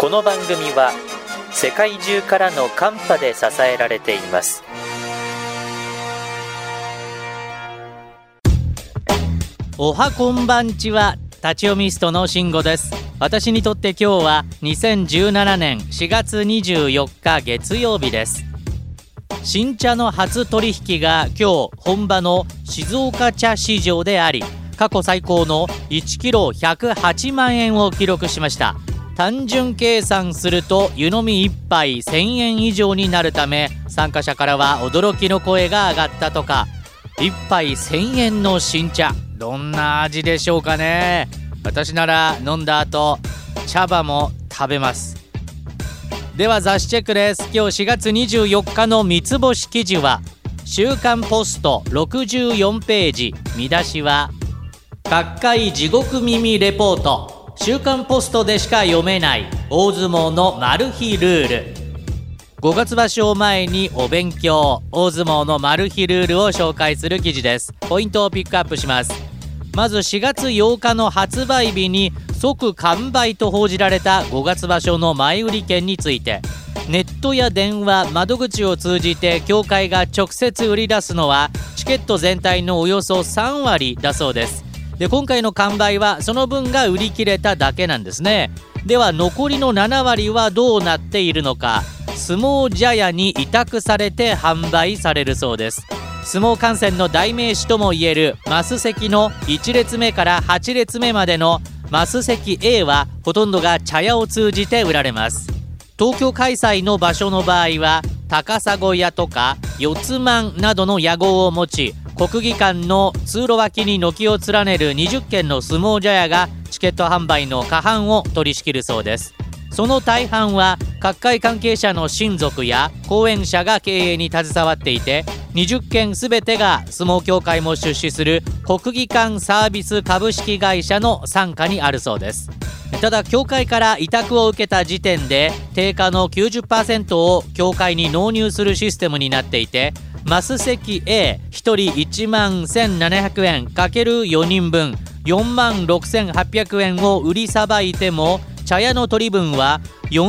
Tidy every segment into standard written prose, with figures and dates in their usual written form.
この番組は世界中からのカンパで支えられています。 おはこんばんちは、立ち読みストの慎吾です。私にとって今日は2017年4月24日月曜日です。新茶の初取引が今日本場の静岡茶市場であり、過去最高の1キロ108万円を記録しました。単純計算すると湯飲み1杯1000円以上になるため、参加者からは驚きの声が上がったとか。1杯1000円の新茶、どんな味でしょうかね。私なら飲んだ後茶葉も食べます。では雑誌チェックです。今日4月24日の三つ星記事は週刊ポスト64ページ、見出しは各界地獄耳レポート、週刊ポストでしか読めない大相撲のマル秘ルール。5月場所を前にお勉強、大相撲のマル秘ルールを紹介する記事です。ポイントをピックアップします。まず4月8日の発売日に即完売と報じられた5月場所の前売り券について、ネットや電話、窓口を通じて協会が直接売り出すのはチケット全体のおよそ3割だそうです。で、今回の完売はその分が売り切れただけなんですね。では残りの7割はどうなっているのか。相撲茶屋に委託されて販売されるそうです。相撲観戦の代名詞ともいえるマス席の1列目から8列目までのマス席 A はほとんどが茶屋を通じて売られます。東京開催の場所の場合は高砂屋とか四つ万などの屋号を持ち、国技館の通路脇に軒を連ねる20軒の相撲茶屋がチケット販売の過半を取り仕切るそうです。その大半は各界関係者の親族や後援者が経営に携わっていて、20件すべてが相撲協会も出資する国技館サービス株式会社の傘下にあるそうです。ただ協会から委託を受けた時点で定価の 90% を協会に納入するシステムになっていて、マス席 A1 人1万1700円 ×4 人分4万6800円を売りさばいても茶屋の取り分は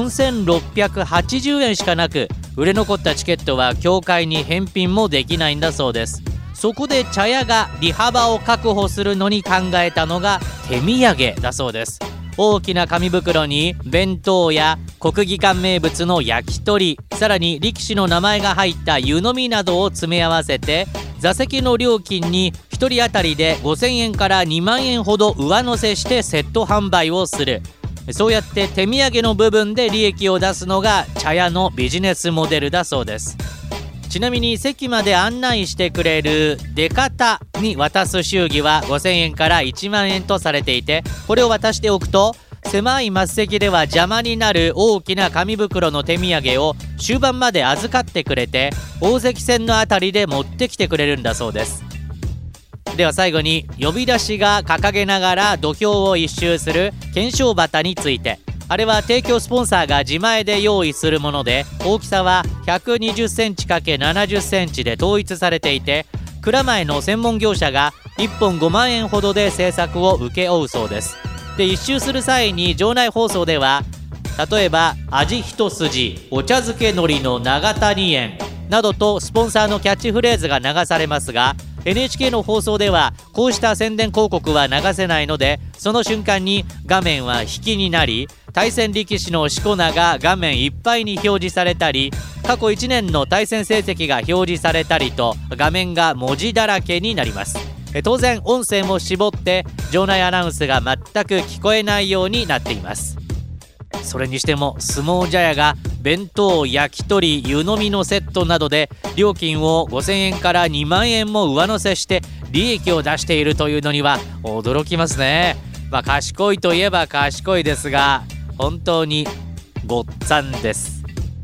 4680円しかなく、売れ残ったチケットは協会に返品もできないんだそうです。そこで茶屋が利幅を確保するのに考えたのが手土産だそうです。大きな紙袋に弁当や国技館名物の焼き鳥、さらに力士の名前が入った湯飲みなどを詰め合わせて、座席の料金に1人当たりで5000円から2万円ほど上乗せしてセット販売をする。そうやって手土産の部分で利益を出すのが茶屋のビジネスモデルだそうです。ちなみに席まで案内してくれる出方に渡す祝儀は5000円から1万円とされていて、これを渡しておくと狭い末席では邪魔になる大きな紙袋の手土産を終盤まで預かってくれて、大関戦のあたりで持ってきてくれるんだそうです。では最後に、呼び出しが掲げながら土俵を一周する懸賞旗について。あれは提供スポンサーが自前で用意するもので、大きさは120センチ ×70 センチで統一されていて、蔵前の専門業者が1本5万円ほどで制作を請け負うそうです。で、一周する際に場内放送では、例えば味一筋、お茶漬け海苔の長谷園などとスポンサーのキャッチフレーズが流されますが、NHK の放送ではこうした宣伝広告は流せないので、その瞬間に画面は引きになり、対戦力士のしこ名が画面いっぱいに表示されたり、過去1年の対戦成績が表示されたりと、画面が文字だらけになります。当然音声も絞って場内アナウンスが全く聞こえないようになっています。それにしても相撲茶屋が弁当、焼き鳥、湯飲みのセットなどで料金を5000円から2万円も上乗せして利益を出しているというのには驚きますね。賢いといえば賢いですが、本当にごっつぁんです。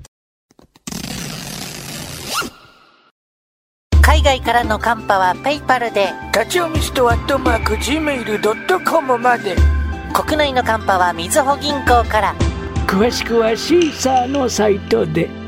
海外からのカンパはペイパルで、 立ち読みストア@gmail.com まで。 国内のカンパはみずほ銀行から。 詳しくはシーサーのサイトで。